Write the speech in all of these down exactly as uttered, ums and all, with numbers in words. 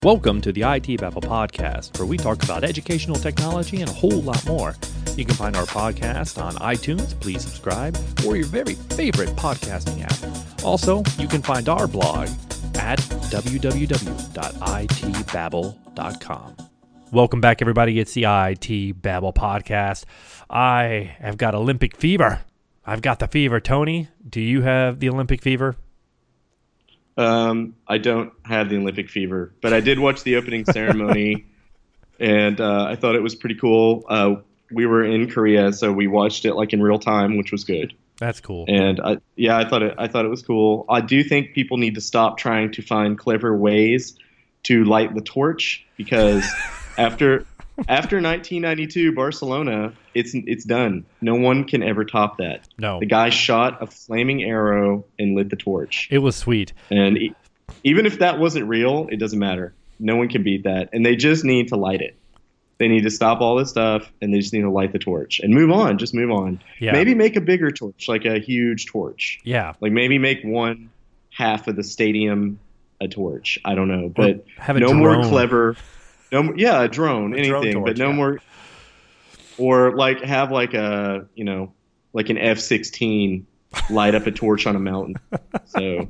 Welcome to the I T Babble podcast, where we talk about educational technology and a whole lot more. You can find our podcast on iTunes, please subscribe, or your very favorite podcasting app. Also, you can find our blog at w w w dot i t babble dot com. Welcome back, everybody. It's the I T Babble podcast. I have got Olympic fever. I've got the fever. Tony, do you have the Olympic fever? Um, I don't have the Olympic fever, but I did watch the opening ceremony, and uh, I thought it was pretty cool. Uh, we were in Korea, so we watched it like in real time, which was good. That's cool. And I, yeah, I thought it. I thought it was cool. I do think people need to stop trying to find clever ways to light the torch, because after after nineteen ninety-two Barcelona, it's it's done. No one can ever top that. No. The guy shot a flaming arrow and lit the torch. It was sweet. And e- even if that wasn't real, it doesn't matter. No one can beat that. And they just need to light it. They need to stop all this stuff, and they just need to light the torch and move on. Just move on. Yeah. Maybe make a bigger torch, like a huge torch. Yeah. Like maybe make one half of the stadium a torch. I don't know. But have a no drone. more clever. No, more- yeah, a drone, A anything, drone torch, but no yeah. more. Or like have like a, you know, like an F sixteen light up a torch on a mountain. So,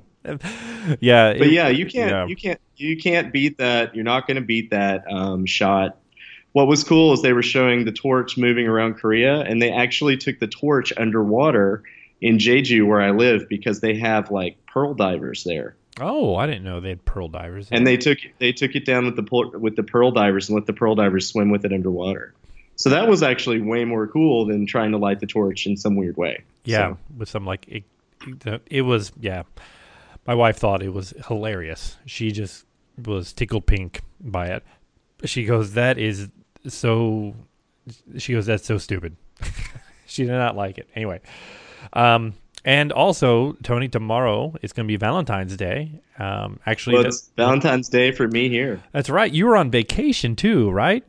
Yeah. but it- yeah, you can't, yeah. you can't, you can't beat that. You're not going to beat that um, shot. What was cool is they were showing the torch moving around Korea, and they actually took the torch underwater in Jeju, where I live, because they have like pearl divers there. Oh, I didn't know they had pearl divers. And they took they took it down with the pul- with the pearl divers and let the pearl divers swim with it underwater. So that was actually way more cool than trying to light the torch in some weird way. Yeah, So, with some like it, it was. Yeah, my wife thought it was hilarious. She just was tickled pink by it. She goes, "That is so." She goes, "That's so stupid." She did not like it. Anyway, um, and also Tony, tomorrow is going to be Valentine's Day. Um, actually, well, that's, it's Valentine's Day for me here. that's right. You were on vacation too, right?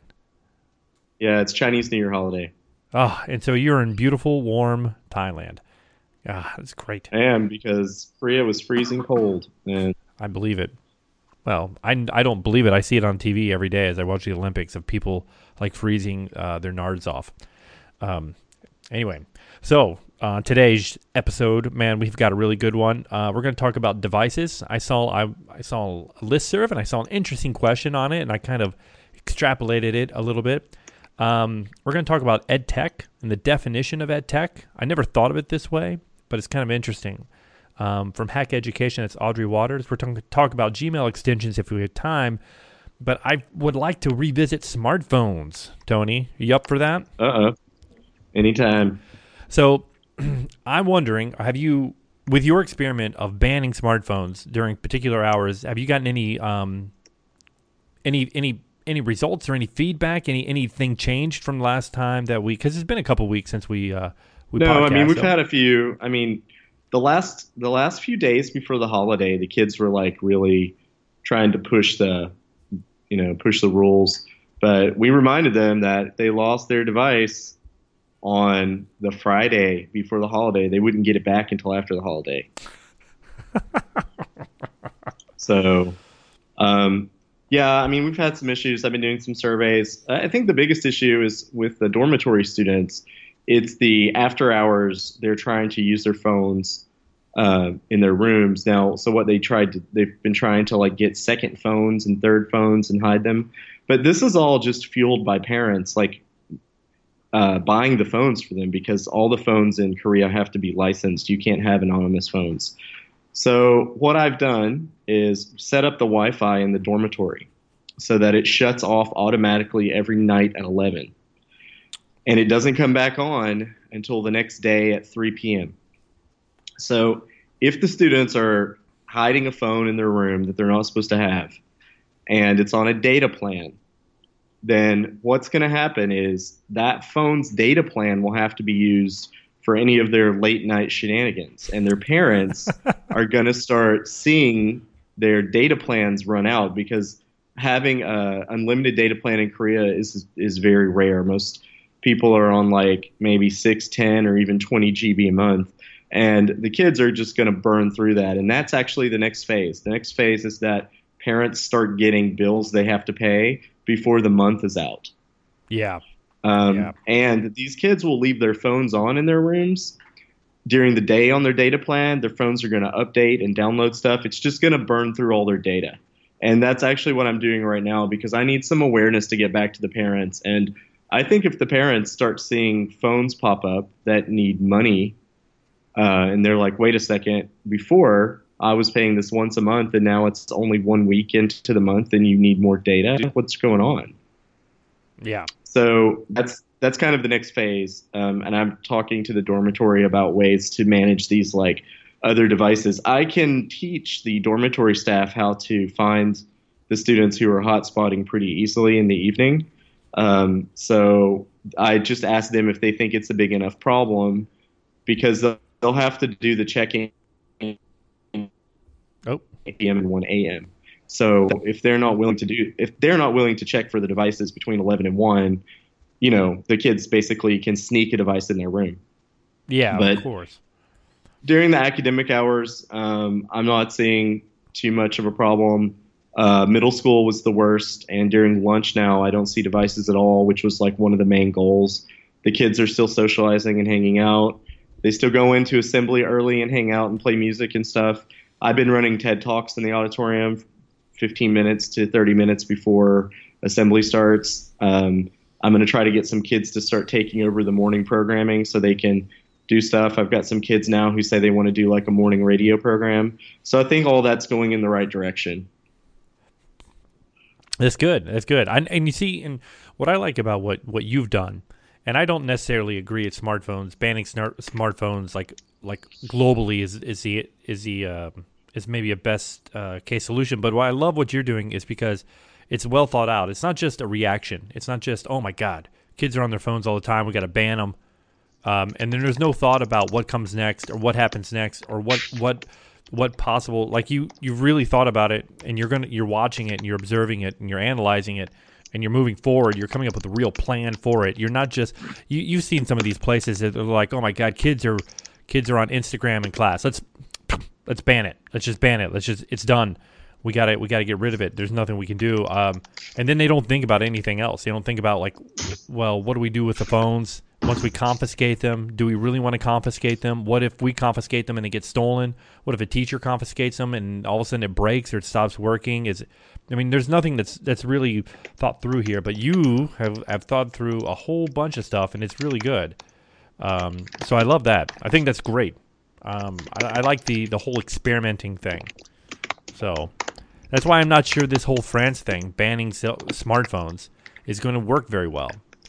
Yeah, it's Chinese New Year holiday. Oh, and so you're in beautiful, warm Thailand. Ah, that's great. I am, because Korea was freezing cold, and I believe it. Well, I, I don't believe it. I see it on T V every day as I watch the Olympics of people like freezing uh, their nards off. Um, anyway, so uh, today's episode, man, we've got a really good one. Uh, we're going to talk about devices. I saw I, I saw a listserv and I saw an interesting question on it, and I kind of extrapolated it a little bit. Um, we're going to talk about ed tech and the definition of ed tech. I never thought of it this way, but it's kind of interesting. Um, from Hack Education, it's Audrey Waters. We're going to talk about Gmail extensions if we have time, but I would like to revisit smartphones. Tony, are you up for that? uh-uh, anytime. So I'm wondering, have you, with your experiment of banning smartphones during particular hours, have you gotten any um, any any any results or any feedback? Any anything changed from last time that we? Because it's been a couple weeks since we uh, we No, I mean, podcasted. we've had a few. I mean, the last the last few days before the holiday, the kids were like really trying to push the, you know, push the rules. But we reminded them that they lost their device on the Friday before the holiday. They wouldn't get it back until after the holiday. So, um, yeah, I mean, we've had some issues. I've been doing some surveys. I think the biggest issue is with the dormitory students. It's the after hours. They're trying to use their phones uh, in their rooms now. So what they tried to, they've been trying to like get second phones and third phones and hide them. But this is all just fueled by parents, like uh, buying the phones for them, because all the phones in Korea have to be licensed. You can't have anonymous phones. So what I've done is set up the Wi-Fi in the dormitory so that it shuts off automatically every night at eleven. And it doesn't come back on until the next day at three p.m. So if the students are hiding a phone in their room that they're not supposed to have, and it's on a data plan, then what's going to happen is that phone's data plan will have to be used for any of their late night shenanigans. And their parents are going to start seeing their data plans run out, because having a unlimited data plan in Korea is is very rare. Most people are on like maybe six, ten, or even twenty G B a month. And the kids are just going to burn through that. And that's actually the next phase. The next phase is that parents start getting bills they have to pay before the month is out. Yeah. Um, Yeah. and these kids will leave their phones on in their rooms during the day on their data plan. Their phones are going to update and download stuff. It's just going to burn through all their data. And that's actually what I'm doing right now because I need some awareness to get back to the parents. And I think if the parents start seeing phones pop up that need money, uh, and they're like, wait a second, before I was paying this once a month and now it's only one week into the month and you need more data, what's going on? Yeah. So that's that's kind of the next phase. Um, and I'm talking to the dormitory about ways to manage these like other devices. I can teach the dormitory staff how to find the students who are hotspotting pretty easily in the evening. Um, so I just ask them if they think it's a big enough problem because they'll, they'll have to do the checking Oh. eight p.m. and one a.m. So if they're not willing to do, if they're not willing to check for the devices between eleven and one, you know, the kids basically can sneak a device in their room. Yeah, but of course. During the academic hours, um, I'm not seeing too much of a problem. Uh, middle school was the worst, and during lunch now, I don't see devices at all, which was like one of the main goals. The kids are still socializing and hanging out. They still go into assembly early and hang out and play music and stuff. I've been running TED Talks in the auditorium fifteen minutes to thirty minutes before assembly starts. Um, I'm going to try to get some kids to start taking over the morning programming so they can do stuff. I've got some kids now who say they want to do like a morning radio program. So I think all that's going in the right direction. That's good. That's good. I, and you see, and what I like about what, what you've done, and I don't necessarily agree at smartphones, banning smart, smartphones like like globally is is the is the uh, is maybe a best uh, case solution. But what I love what you're doing is because it's well thought out. It's not just a reaction. It's not just, oh my God, kids are on their phones all the time. We got to ban them. Um, and then there's no thought about what comes next or what happens next or what what what possible. Like you you've really thought about it, and you're gonna you're watching it and you're observing it and you're analyzing it and you're moving forward. You're coming up with a real plan for it. You're not just you you've seen some of these places that are like, oh my God, kids are kids are on Instagram in class. Let's let's ban it. Let's just ban it. Let's just it's done. We got to we got to get rid of it. There's nothing we can do. Um, and then they don't think about anything else. They don't think about like, well, what do we do with the phones once we confiscate them? Do we really want to confiscate them? What if we confiscate them and they get stolen? What if a teacher confiscates them and all of a sudden it breaks or it stops working? Is I mean, there's nothing that's that's really thought through here. But you have have thought through a whole bunch of stuff, and it's really good. Um, so I love that. I think that's great. Um, I, I like the the whole experimenting thing. So that's why I'm not sure this whole France thing, banning cell- smartphones, is going to work very well.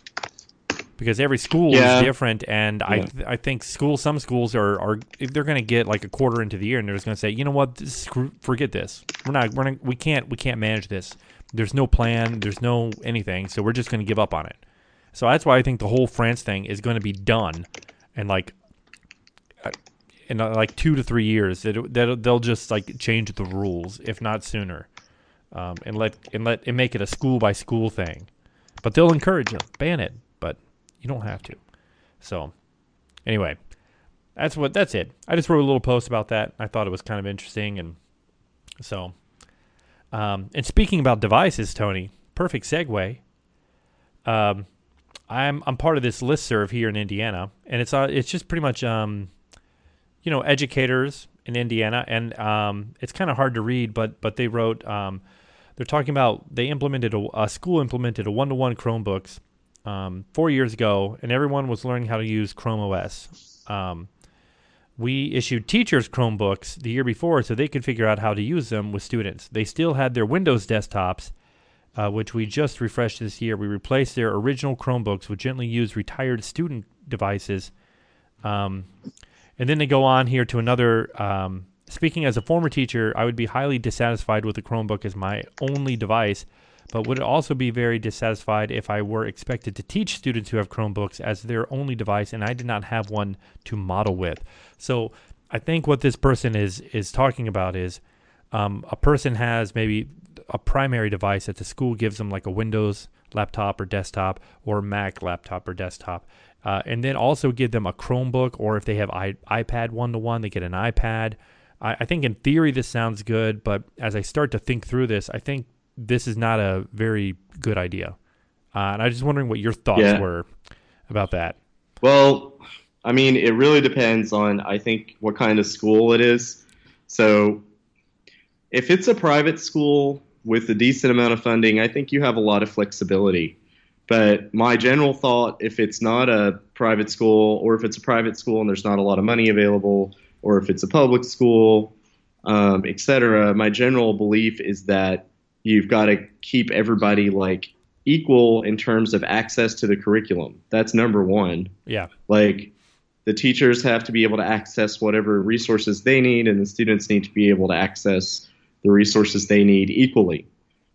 Because every school Yeah. is different, and Yeah. I th- I think school some schools are, are if they're going to get like a quarter into the year, and they're just going to say, you know what, this, screw, forget this. We're not we're not, we can't we can't manage this. There's no plan. There's no anything. So we're just going to give up on it. So that's why I think the whole France thing is going to be done, and like. Uh, in uh, like two to three years, that that they'll just like change the rules, if not sooner, um, and let and let and make it a school by school thing. But they'll encourage it, ban it, but you don't have to. So, anyway, that's what that's it. I just wrote a little post about that. I thought it was kind of interesting, and so. Um, and speaking about devices, Tony, perfect segue. Um, I'm I'm part of this listserv here in Indiana, and it's uh, it's just pretty much um. you know, educators in Indiana, and um, it's kind of hard to read, but but they wrote, um, they're talking about, they implemented, a, a school implemented a one-to-one Chromebooks um, four years ago, and everyone was learning how to use Chrome O S. Um, we issued teachers Chromebooks the year before so they could figure out how to use them with students. They still had their Windows desktops, uh, which we just refreshed this year. We replaced their original Chromebooks with gently used retired student devices. Um And then they go on here to another, um, speaking as a former teacher, I would be highly dissatisfied with the Chromebook as my only device, but would also be very dissatisfied if I were expected to teach students who have Chromebooks as their only device and I did not have one to model with. So I think what this person is is talking about is um, a person has maybe a primary device that the school gives them, like a Windows laptop or desktop or Mac laptop or desktop. Uh, and then also give them a Chromebook, or if they have I- iPad one-to-one, they get an iPad. I, I think in theory this sounds good, but as I start to think through this, I think this is not a very good idea. Uh, and I was just wondering what your thoughts Yeah. were about that. Well, I mean, it really depends on, I think, what kind of school it is. So if it's a private school with a decent amount of funding, I think you have a lot of flexibility. But my general thought, if it's not a private school, or if it's a private school and there's not a lot of money available, or if it's a public school, um, et cetera, my general belief is that you've got to keep everybody like equal in terms of access to the curriculum. That's number one. Yeah. Like the teachers have to be able to access whatever resources they need, and the students need to be able to access the resources they need equally.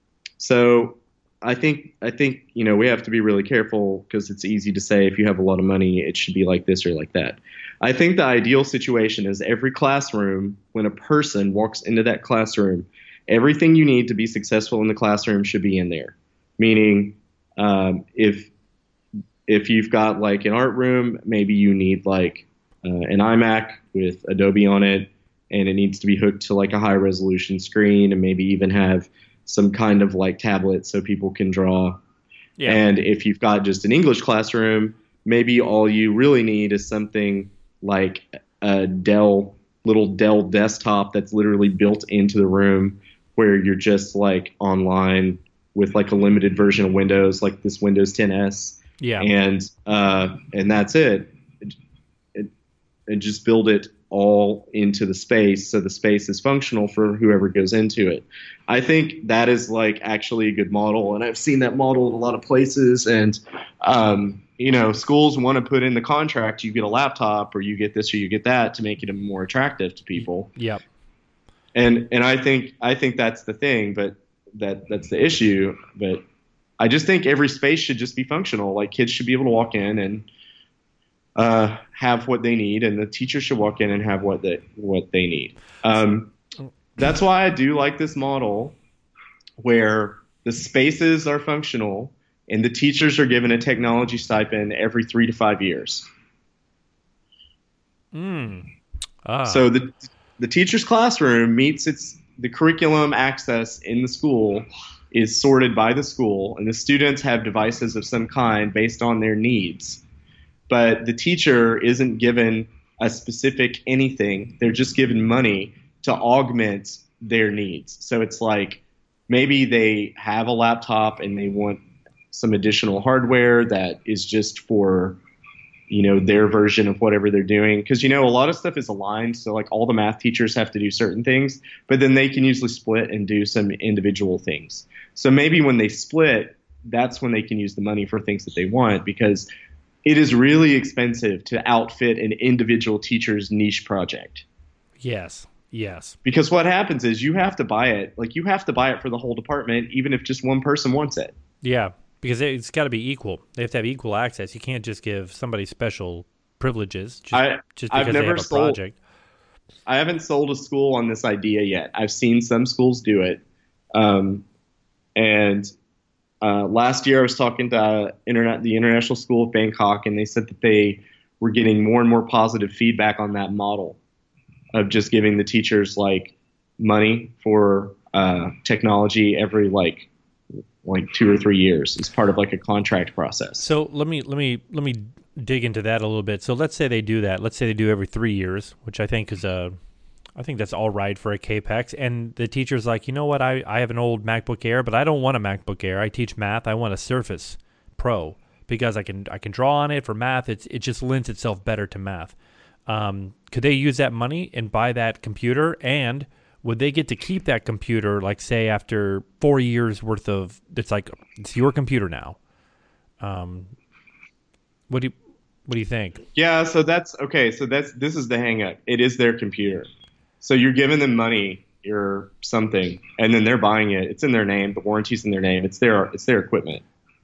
So I think I think you know we have to be really careful, because it's easy to say if you have a lot of money it should be like this or like that. I think the ideal situation is every classroom, when a person walks into that classroom, everything you need to be successful in the classroom should be in there. Meaning, um, if if you've got like an art room, maybe you need like uh, an iMac with Adobe on it, and it needs to be hooked to like a high resolution screen, and maybe even have some kind of like tablet so people can draw. Yeah. And if you've got just an English classroom, maybe all you really need is something like a Dell, little Dell desktop that's literally built into the room, where you're just like online with like a limited version of Windows, like this Windows ten S. Yeah. And uh, and that's it. It, it. And just build it all into the space, so the space is functional for whoever goes into it. I think that is like actually a good model, and I've seen that model in a lot of places. And um, you know, schools want to put in the contract, you get a laptop or you get this or you get that, to make it more attractive to people. Yep. And and I think I think that's the thing, but that that's the issue. But I just think every space should just be functional. Like kids should be able to walk in and uh, have what they need, and the teacher should walk in and have what they what they need. Um, that's why I do like this model, where the spaces are functional and the teachers are given a technology stipend every three to five years. Mm. Ah. So the the teacher's classroom meets its the curriculum access in the school is sorted by the school, and the students have devices of some kind based on their needs. But the teacher isn't given a specific anything. They're just given money to augment their needs. So it's like maybe they have a laptop and they want some additional hardware that is just for, you know, their version of whatever they're doing. Because, you know, a lot of stuff is aligned. So like all the math teachers have to do certain things, but then they can usually split and do some individual things. So maybe when they split, that's when they can use the money for things that they want, because it is really expensive to outfit an individual teacher's niche project. Yes. Yes. Because what happens is you have to buy it. Like you have to buy it for the whole department, even if just one person wants it. Yeah. Because it's got to be equal. They have to have equal access. You can't just give somebody special privileges just, I, just I've because they never have a sold, project. I haven't sold a school on this idea yet. I've seen some schools do it. Um, and uh, last year I was talking to uh, internet, the International School of Bangkok, and they said that they were getting more and more positive feedback on that model of just giving the teachers like money for uh, technology every like like two or three years as part of like a contract process. So let me let me let me dig into that a little bit. So let's say they do that. Let's say they do every three years, which I think is a, I think that's all right for a K P E X. And the teacher's like, you know what? I, I have an old MacBook Air, but I don't want a MacBook Air. I teach math. I want a Surface Pro because I can I can draw on it for math. It's it just lends itself better to math. Um, could they use that money and buy that computer? And would they get to keep that computer, like say after four years worth of, it's like, it's your computer now. Um, what do you, what do you think? Yeah. So that's okay. So that's, this is the hang up. It is their computer. So you're giving them money or something, and then they're buying it. It's in their name. The warranty's in their name. It's their, it's their equipment.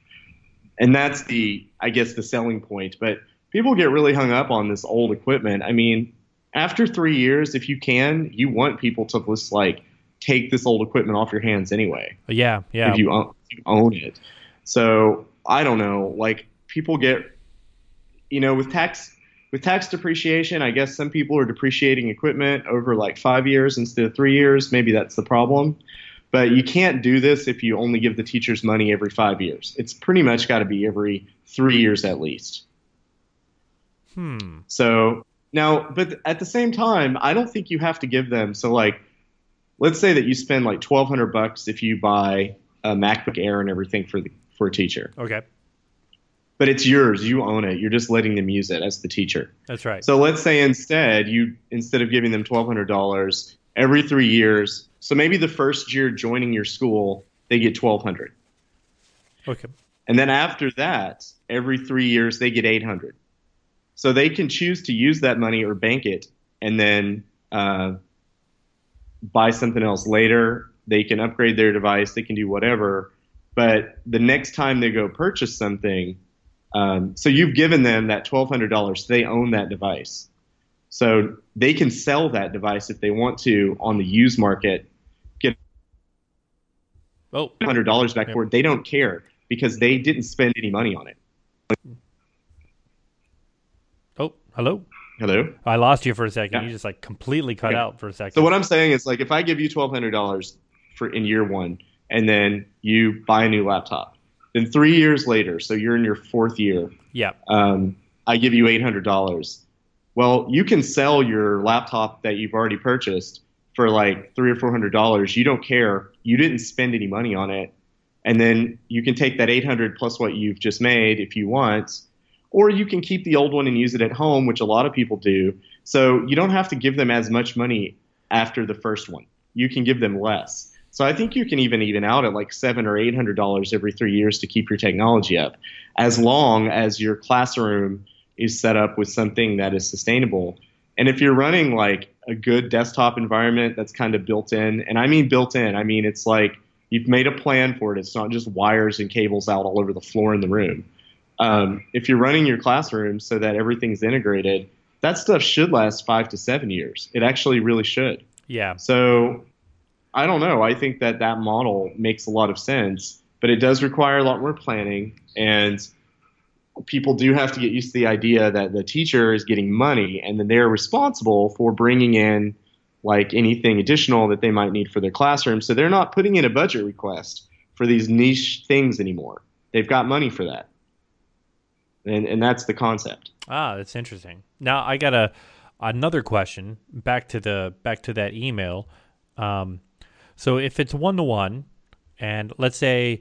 And that's the, I guess the selling point, but people get really hung up on this old equipment. I mean, after three years, if you can, you want people to just like take this old equipment off your hands anyway. Yeah, yeah. If you own, if you own it. So I don't know. Like people get, you know, with tax with tax depreciation, I guess some people are depreciating equipment over like five years instead of three years. Maybe that's the problem. But you can't do this if you only give the teachers money every five years. It's pretty much got to be every three years at least. Hmm. So now, but at the same time, I don't think you have to give them. So like, let's say that you spend like twelve hundred bucks if you buy a MacBook Air and everything for the for a teacher. Okay. But it's yours. You own it. You're just letting them use it as the teacher. That's right. So let's say instead you instead of giving them twelve hundred dollars every three years. So maybe the first year joining your school, they get twelve hundred dollars. Okay. And then after that, every three years they get eight hundred dollars. So they can choose to use that money or bank it and then uh, buy something else later. They can upgrade their device. They can do whatever. But the next time they go purchase something, um, so you've given them that twelve hundred dollars. They own that device. So they can sell that device if they want to on the used market, get Oh. one hundred dollars back Yep. for it. They don't care because they didn't spend any money on it. Oh, hello. Hello? I lost you for a second. Yeah. You just like completely cut Okay. out for a second. So what I'm saying is, like, if I give you twelve hundred dollars for in year one, and then you buy a new laptop, then three years later, so you're in your fourth year, Yeah. um, I give you eight hundred dollars. Well, you can sell your laptop that you've already purchased for like three or four hundred dollars. You don't care. You didn't spend any money on it, and then you can take that eight hundred plus what you've just made if you want, or you can keep the old one and use it at home, which a lot of people do. So you don't have to give them as much money after the first one. You can give them less. So I think you can even even out at like seven or eight hundred dollars every three years to keep your technology up, as long as your classroom is set up with something that is sustainable. And if you're running like a good desktop environment that's kind of built in, and I mean built in, I mean it's like you've made a plan for it. It's not just wires and cables out all over the floor in the room. Um, if you're running your classroom so that everything's integrated, that stuff should last five to seven years. It actually really should. Yeah. So I don't know. I think that that model makes a lot of sense, but it does require a lot more planning, and people do have to get used to the idea that the teacher is getting money and then they're responsible for bringing in like anything additional that they might need for their classroom. So they're not putting in a budget request for these niche things anymore. They've got money for that. And and that's the concept. Ah, that's interesting. Now I got a another question back to the back to that email. Um, so if it's one to one, and let's say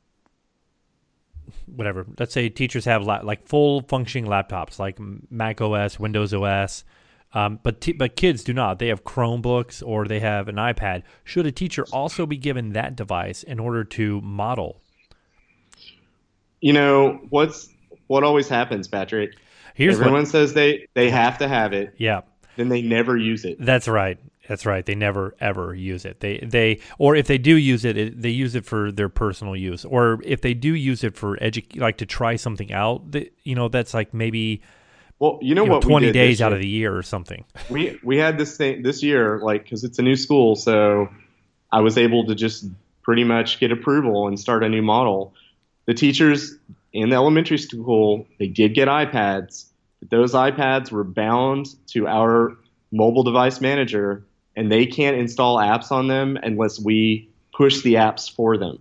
whatever, let's say teachers have la- like full functioning laptops like Mac O S, Windows O S, um, but t- but kids do not. They have Chromebooks or they have an iPad. Should a teacher also be given that device in order to model? You know what's what always happens, Patrick. Here's Everyone what, says they they have to have it, yeah. then they never use it. That's right. That's right. They never ever use it. They they or if they do use it, it they use it for their personal use. Or if they do use it for edu- like to try something out, they, you know, that's like maybe Well, you know you know, what? we twenty did days this out year? of the year or something. We we had this thing this year, like because it's a new school, so I was able to just pretty much get approval and start a new model. The teachers in the elementary school, they did get iPads, but those iPads were bound to our mobile device manager, and they can't install apps on them unless we push the apps for them.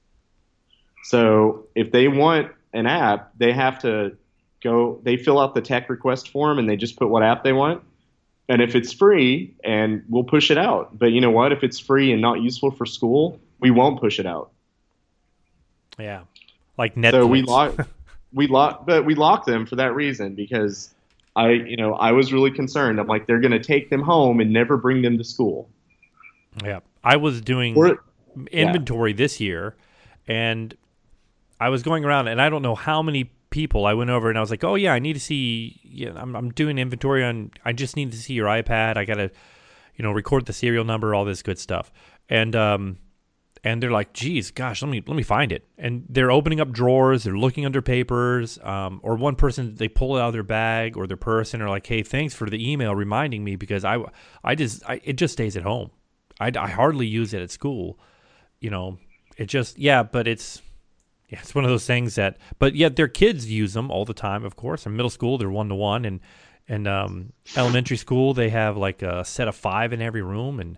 So if they want an app, they have to go, they fill out the tech request form and they just put what app they want. And if it's free, and we'll push it out. But you know what? If it's free and not useful for school, we won't push it out. Yeah, like Netflix. So we lock, we lock, but we lock them for that reason because I, you know, I was really concerned. I'm like, they're going to take them home and never bring them to school. Yeah, I was doing Or, inventory this year, and I was going around, and I don't know how many people I went over, and I was like, "Oh yeah, I need to see. Yeah, I'm I'm doing inventory on. I just need to see your iPad. I gotta, you know, record the serial number, all this good stuff." And um, and they're like, "Geez, gosh, let me let me find it." And they're opening up drawers, they're looking under papers, um, or one person they pull it out of their bag or their purse, and they're like, "Hey, thanks for the email reminding me because I I just I, it just stays at home. I, I hardly use it at school, you know. It just yeah, but it's." Yeah, it's one of those things that, but yet their kids use them all the time, of course. In middle school, they're one to one, and And um, elementary school, they have like a set of five in every room, and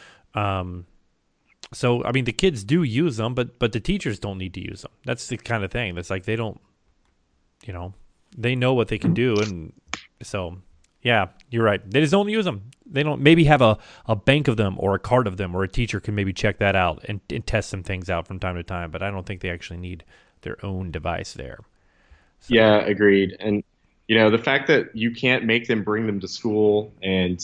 um, so I mean the kids do use them, but but the teachers don't need to use them. That's the kind of thing. That's like they don't, you know, they know what they can do, and so yeah, you're right. They just don't use them. They don't maybe have a, a bank of them or a cart of them, or a teacher can maybe check that out and, and test some things out from time to time. But I don't think they actually need their own device there. So, Yeah, agreed. And you know, the fact that you can't make them bring them to school, and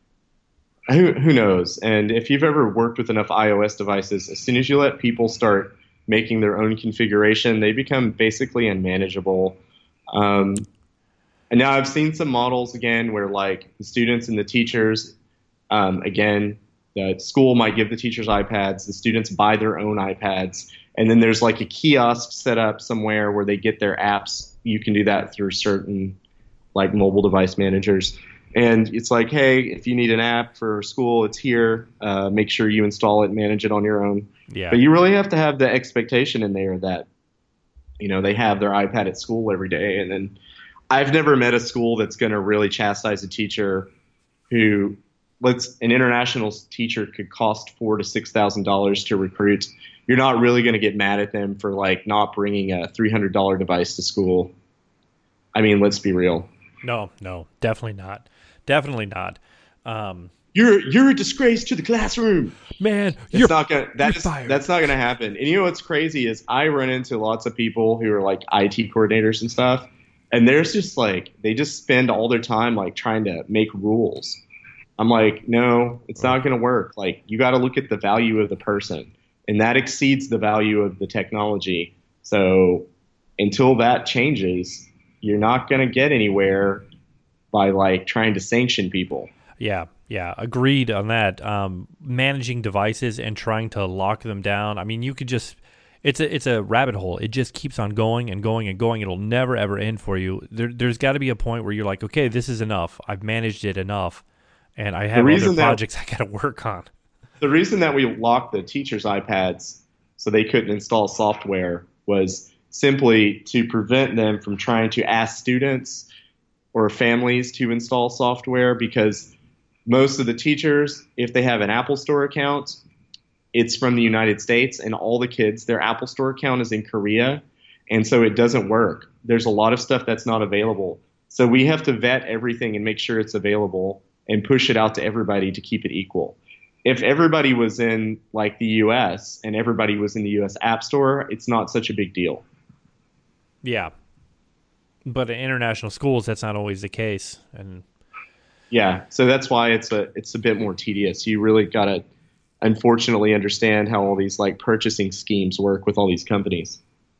who who knows? And if you've ever worked with enough iOS devices, as soon as you let people start making their own configuration, they become basically unmanageable. Um, and now I've seen some models again where like the students and the teachers, um, again, the school might give the teachers iPads, the students buy their own iPads, and then there's like a kiosk set up somewhere where they get their apps. You can do that through certain like mobile device managers. And it's like, hey, if you need an app for school, it's here. Uh, make sure you install it and manage it on your own. yeah, But you really have to have the expectation in there that, you know, they have their iPad at school every day. And then I've never met a school that's going to really chastise a teacher who, let's, an international teacher could cost four to six thousand dollars to recruit. You're not really going to get mad at them for like not bringing a three hundred dollar device to school. I mean, let's be real. no, no, definitely not, definitely not. Um, You're you're a disgrace to the classroom. man, It's you're not gonna that you're is fired. that's not gonna happen. And you know what's crazy is I run into lots of people who are like I T coordinators and stuff, and there's just like they just spend all their time like trying to make rules. I'm like, no, it's not gonna work. Like you got to look at the value of the person, and that exceeds the value of the technology. So until that changes, you're not gonna get anywhere by like trying to sanction people. Yeah, yeah, agreed on that. Um, managing devices and trying to lock them down. I mean, you could just it's a it's a rabbit hole. It just keeps on going and going and going. It'll never ever end for you. There, there's got to be a point where you're like, okay, this is enough. I've managed it enough, and I have other reason that- projects I got to work on. The reason that we locked the teachers' iPads so they couldn't install software was simply to prevent them from trying to ask students or families to install software, because most of the teachers, if they have an Apple Store account, it's from the United States, and all the kids, their Apple Store account is in Korea, and so it doesn't work. There's a lot of stuff that's not available. So we have to vet everything and make sure it's available and push it out to everybody to keep it equal. If everybody was in like the U S and everybody was in the U S App Store, it's not such a big deal. Yeah, but in international schools, that's not always the case. And Yeah, so that's why it's a it's a bit more tedious. You really got to unfortunately understand how all these like purchasing schemes work with all these companies.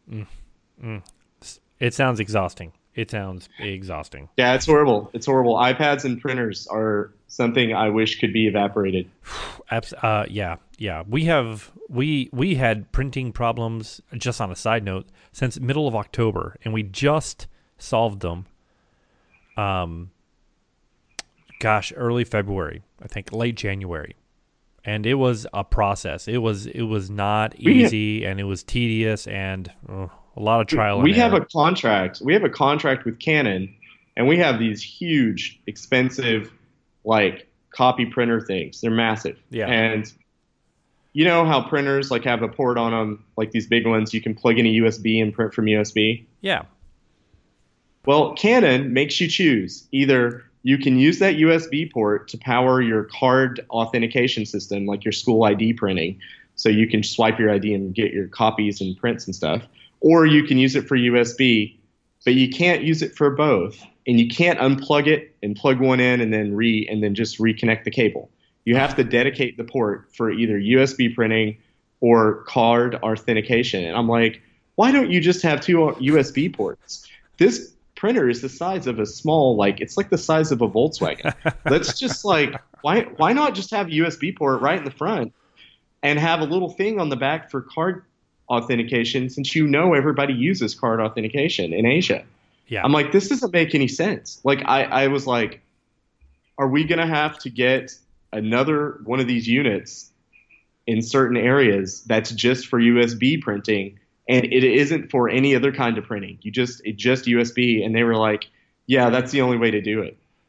it sounds exhausting. It sounds exhausting. Yeah, it's horrible. It's horrible. iPads and printers are something I wish could be evaporated. Abs- uh, yeah, yeah. We have we we had printing problems. Just on a side note, since middle of October, and we just solved them. Um, gosh, early February, I think, late January, and it was a process. It was it was not We- easy, and it was tedious, and uh, a lot of trial. We and have error. a contract. We have a contract with Canon, and we have these huge, expensive, like copy printer things. They're massive. Yeah. And you know how printers like have a port on them, like these big ones. You can plug in a U S B and print from U S B. yeah. Well, Canon makes you choose. Either you can use that U S B port to power your card authentication system, like your school I D printing, so you can swipe your I D and get your copies and prints and stuff, or you can use it for U S B, but you can't use it for both, and you can't unplug it and plug one in and then re and then just reconnect the cable. You have to dedicate the port for either U S B printing or card authentication. And I'm like, why don't you just have two U S B ports? This printer is the size of a small, like it's like the size of a Volkswagen. Let's just like, why why not just have a U S B port right in the front and have a little thing on the back for card authentication, since you know everybody uses card authentication in Asia. Yeah. I'm like, this doesn't make any sense. Like I, I was like, are we gonna have to get another one of these units in certain areas that's just for U S B printing, and it isn't for any other kind of printing? You just it just U S B. And they were like, yeah, that's the only way to do it.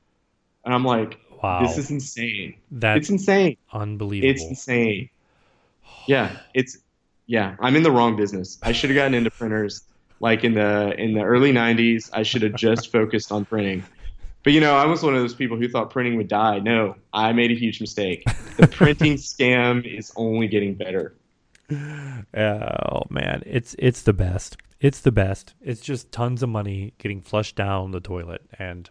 And I'm like, this Wow. is insane. It's That's insane. It's unbelievable. insane. Yeah, it's yeah, I'm in the wrong business. I should have gotten into printers like in the in the early nineties. I should have just focused on printing. But you know, I was one of those people who thought printing would die. No, I made a huge mistake. The printing scam is only getting better. Oh man, it's it's the best. It's the best. It's just tons of money getting flushed down the toilet, and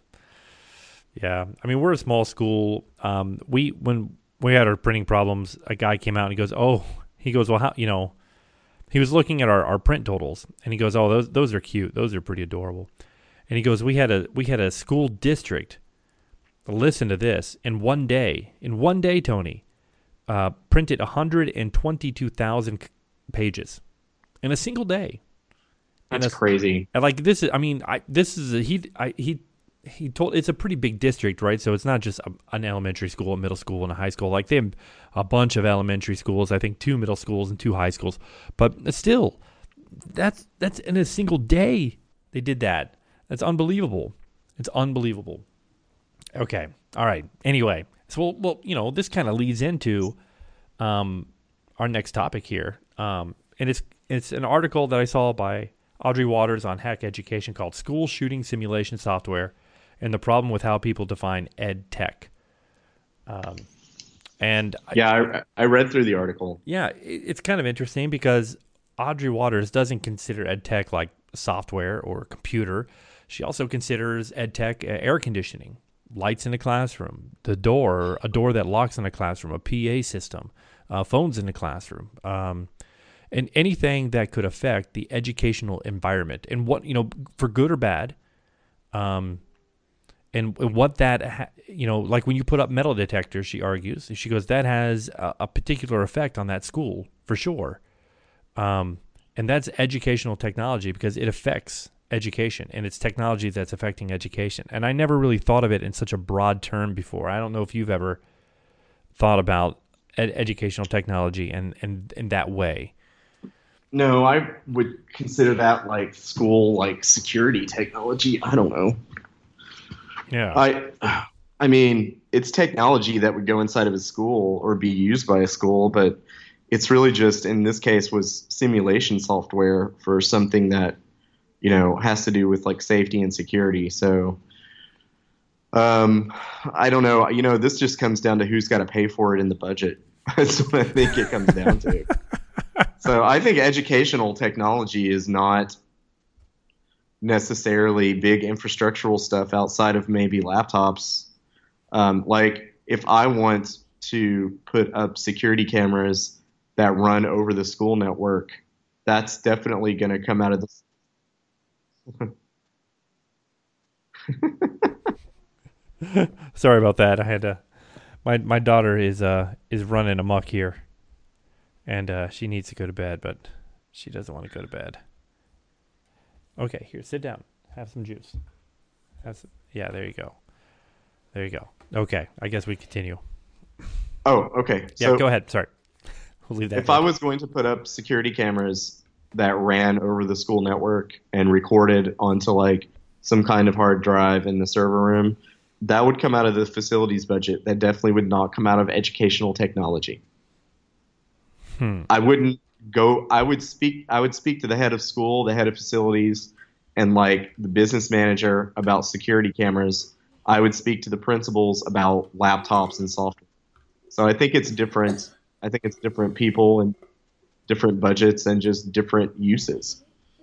yeah, I mean we're a small school. Um, we when we had our printing problems, a guy came out and he goes, "Oh," he goes, "Well, how you know?" He was looking at our, our print totals, and he goes, "Oh, those those are cute. Those are pretty adorable." And he goes, "We had a we had a school district. Listen to this. In one day, in one day, Tony, uh, printed one hundred twenty-two thousand pages in a single day." And That's that's crazy. and like this is, I mean, I this is a, he I he he told it's a pretty big district, right? So it's not just a, an elementary school, a middle school, and a high school. Like they have a bunch of elementary schools, I think two middle schools and two high schools. But still, that's that's in a single day they did that. That's unbelievable. It's unbelievable. Okay, all right. Anyway, so well, well you know, this kind of leads into um, our next topic here, um, and it's it's an article that I saw by Audrey Waters on Hack Education called "School Shooting Simulation Software and the Problem with How People Define Ed Tech." Um, and I, Yeah, I, I read through the article. yeah, it, it's kind of interesting because Audrey Waters doesn't consider ed tech like software or computer. She also considers ed tech uh, air conditioning, lights in a classroom, the door, a door that locks in a classroom, a P A system, uh, phones in the classroom, um, and anything that could affect the educational environment and what, you know, for good or bad. Um, and what that, ha- you know, like when you put up metal detectors, she argues, she goes, that has a, a particular effect on that school for sure. Um, and that's educational technology because it affects education and it's technology that's affecting education. And I never really thought of it in such a broad term before. I don't know if you've ever thought about ed- educational technology and, and in that way. No, I would consider that like school like security technology. I don't know. Yeah. I I mean, it's technology that would go inside of a school or be used by a school, but it's really just in this case was simulation software for something that, you know, has to do with like safety and security. So um I don't know. You know, this just comes down to who's got to pay for it in the budget. That's what I think it comes down to. So I think educational technology is not necessarily big infrastructural stuff outside of maybe laptops. Um, like if I want to put up security cameras that run over the school network, that's definitely going to come out of the. Sorry about that. I had to, my, my daughter is, uh, is running amok here and, uh, she needs to go to bed, but she doesn't want to go to bed. Okay, here, sit down. Have some juice. Have some, yeah, there you go. There you go. Okay, I guess we continue. Oh, okay. Yeah, So go ahead. Sorry. We'll leave that if I here. was going to put up security cameras that ran over the school network and recorded onto like some kind of hard drive in the server room, that would come out of the facilities budget. That definitely would not come out of educational technology. Hmm. I wouldn't go. I would speak. I would speak to the head of school, the head of facilities, and like the business manager about security cameras. I would speak to the principals about laptops and software. So I think it's different. I think it's different people and different budgets and just different uses.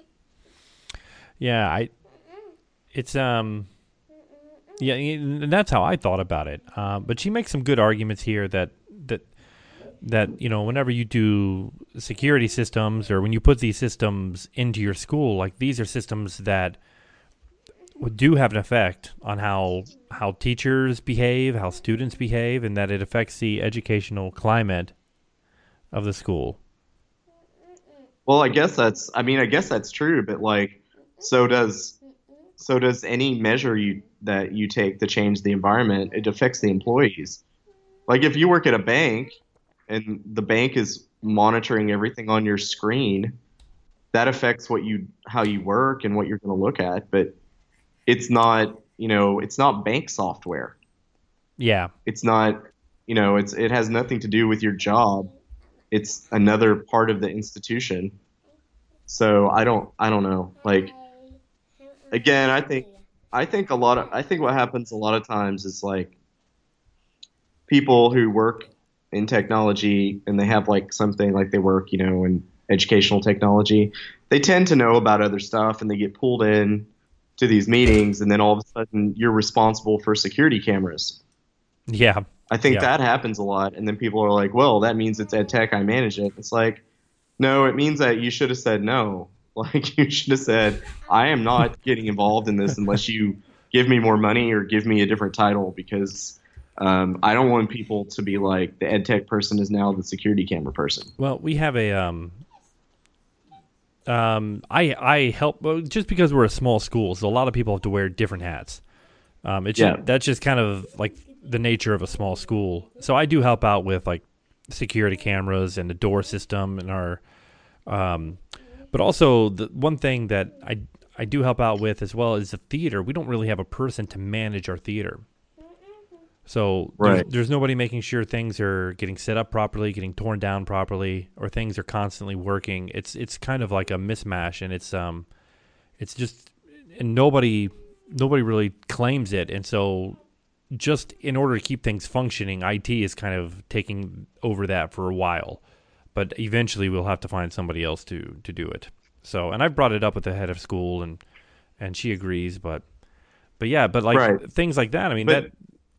Yeah, I. It's um. Yeah, and that's how I thought about it. Uh, but she makes some good arguments here that that that you know whenever you do security systems or when you put these systems into your school, like these are systems that do have an effect on how how teachers behave, how students behave, and that it affects the educational climate of the school. Well, I guess that's. I mean, I guess that's true. But like, so does so does any measure you that you take to change the environment. It affects the employees. Like if you work at a bank and the bank is monitoring everything on your screen, that affects what you how you work and what you're going to look at. But it's not, you know, it's not bank software. Yeah. It's not, you know, it's it has nothing to do with your job. It's another part of the institution. So I don't I don't know. Like again, I think I think a lot of I think what happens a lot of times is like people who work in technology and they have like something like they work, you know, in educational technology, they tend to know about other stuff and they get pulled in to these meetings and then all of a sudden you're responsible for security cameras. Yeah. I think Yeah. that happens a lot and then people are like, "Well, that means it's ed tech, I manage it." It's like, "No, it means that you should have said no." Like you should have said, "I am not getting involved in this unless you give me more money or give me a different title because um, I don't want people to be like the ed tech person is now the security camera person." Well, we have a um um I I help well, just because we're a small school, so a lot of people have to wear different hats. Um, it's just, Yeah. that's just kind of like the nature of a small school. So I do help out with like security cameras and the door system and our, um, but also the one thing that I I do help out with as well is the theater. We don't really have a person to manage our theater. So there's Right. there's nobody making sure things are getting set up properly, getting torn down properly, or things are constantly working. It's it's kind of like a mismatch, and it's um it's just and nobody nobody really claims it, and so just in order to keep things functioning, I T is kind of taking over that for a while. But eventually, we'll have to find somebody else to to do it. So, and I've brought it up with the head of school, and and she agrees. But but yeah, but like Right. things like that. I mean that But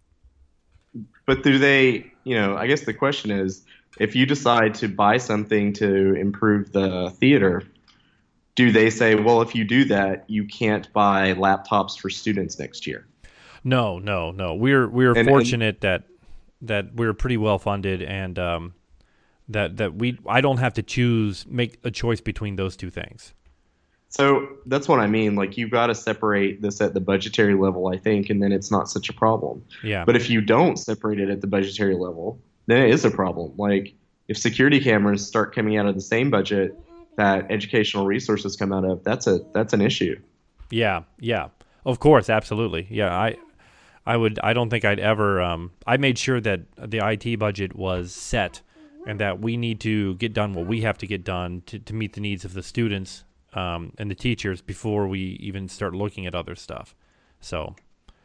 but do they, you know, I guess the question is if you decide to buy something to improve the theater, do they say, well, if you do that, you can't buy laptops for students next year? no, no, no. We're we're And and fortunate that that we're pretty well funded, and um, that that we I don't have to choose make a choice between those two things. so that's what I mean. Like you've got to separate this at the budgetary level, I think, and then it's not such a problem. Yeah, But if you don't separate it at the budgetary level, then it is a problem. Like if security cameras start coming out of the same budget that educational resources come out of, that's a that's an issue. yeah, yeah. Of course, absolutely. Yeah, I I would. I don't think I'd ever. Um, I made sure that the I T budget was set, and that we need to get done what we have to get done to, to meet the needs of the students um, and the teachers before we even start looking at other stuff. So,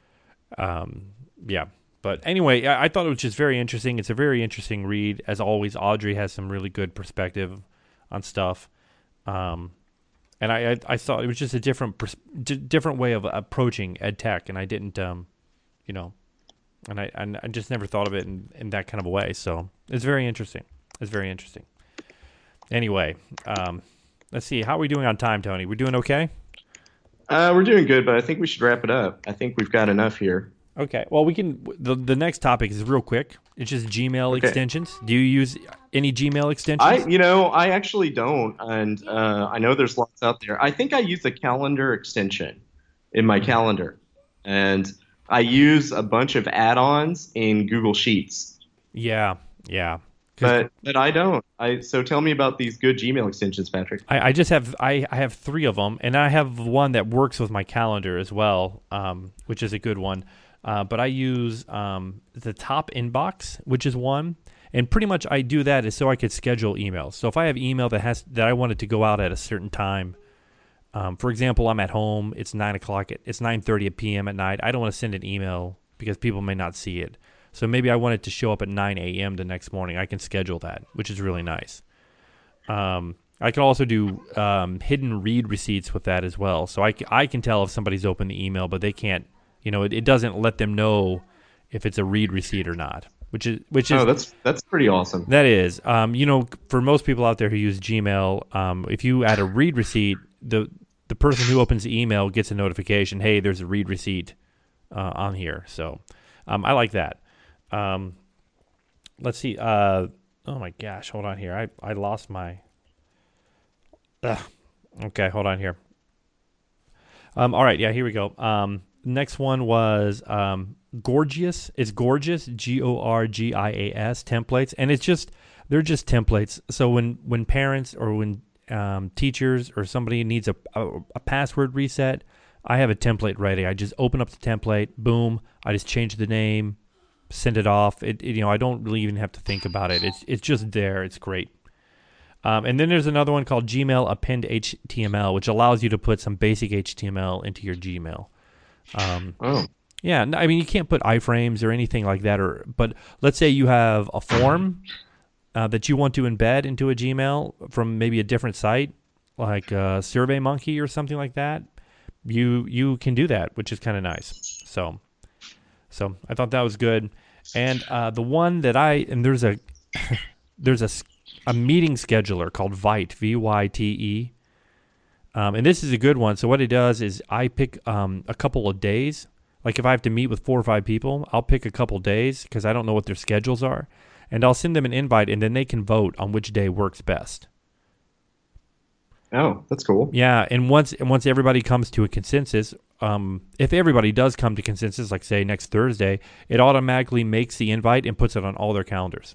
um, yeah. But anyway, I, I thought it was just very interesting. It's a very interesting read. As always, Audrey has some really good perspective on stuff. Um, and I, I, I thought it was just a different pers- d- different way of approaching ed tech, and I didn't, um, you know, and I and I just never thought of it in, in that kind of a way. So it's very interesting. It's very interesting. Anyway, um, let's see. How are we doing on time, Tony? We're doing okay. Uh, we're doing good, but I think we should wrap it up. I think we've got enough here. Okay. Well, we can. The the next topic is real quick. It's just Gmail Okay. extensions. Do you use any Gmail I, extensions? you know, I actually don't, and uh, I know there's lots out there. I think I use a calendar extension in my calendar, and I use a bunch of add-ons in Google Sheets, Yeah. Yeah. Because but but I don't. I so tell me about these good Gmail extensions, Patrick. I, I just have I, I have three of them, and I have one that works with my calendar as well, um, which is a good one. Uh, but I use um, the top inbox, which is one, and pretty much I do that is so I could schedule emails. So if I have email that has that I wanted to go out at a certain time, um, for example, I'm at home, it's nine o'clock, at, it's nine thirty p m at night. I don't want to send an email because people may not see it. So maybe I want it to show up at nine a m the next morning. I can schedule that, which is really nice. Um, I can also do um, hidden read receipts with that as well. So I, c- I can tell if somebody's opened the email, but they can't. You know, it, it doesn't let them know if it's a read receipt or not. Which is which Oh, is that's that's pretty awesome. that is. Um, you know, for most people out there who use Gmail, um, if you add a read receipt, the the person who opens the email gets a notification. Hey, there's a read receipt uh, on here. So um, I like that. Um, let's see. Uh, oh my gosh, hold on here. I I lost my. Ugh. Okay, hold on here. Um, all right, yeah, here we go. Um, next one was um, Gorgias. It's Gorgias, G O R G I A S templates, and it's just they're just templates. So when when parents or when um, teachers or somebody needs a, a a password reset, I have a template ready. I just open up the template, boom. I just change the name, send it off. It, it you know I don't really even have to think about it. It's it's just there. It's great. Um, and then there's another one called Gmail Append H T M L, which allows you to put some basic H T M L into your Gmail. Um, Oh, yeah, I mean you can't put iframes or anything like that. Or but let's say you have a form uh, that you want to embed into a Gmail from maybe a different site, like uh, SurveyMonkey or something like that. You you can do that, which is kind of nice. So so I thought that was good. And uh, the one that I and there's a there's a a meeting scheduler called Vyte, V Y T E. Um, and this is a good one. So what it does is I pick um, a couple of days. Like if I have to meet with four or five people, I'll pick a couple days because I don't know what their schedules are. And I'll send them an invite, and then they can vote on which day works best. oh, that's cool. Yeah, and once and once everybody comes to a consensus, um, if everybody does come to consensus, like say next Thursday, it automatically makes the invite and puts it on all their calendars.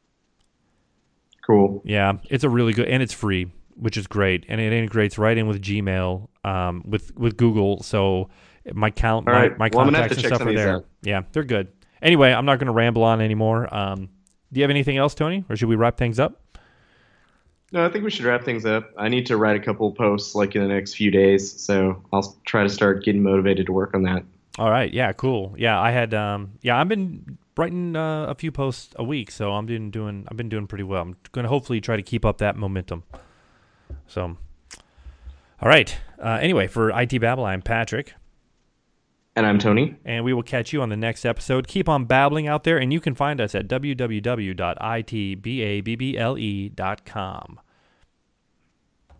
Cool. Yeah, it's a really good, and it's free, which is great, and it integrates right in with Gmail, um, with with Google. So my count, All my, right. my Well, I'm gonna have contacts to and check stuff some are of these there. out. Yeah, they're good. Anyway, I'm not going to ramble on anymore. Um, do you have anything else, Tony, or should we wrap things up? No, I think we should wrap things up. I need to write a couple posts like in the next few days, so I'll try to start getting motivated to work on that. All right. Yeah. Cool. Yeah. I had. Um. Yeah. I've been writing uh, a few posts a week, so I'm doing doing. I've been doing pretty well. I'm going to hopefully try to keep up that momentum. So. All right. Uh, anyway, for I T Babble, I'm Patrick, And I'm Tony. and we will catch you on the next episode. Keep on babbling out there, and you can find us at w w w dot i t babble dot com.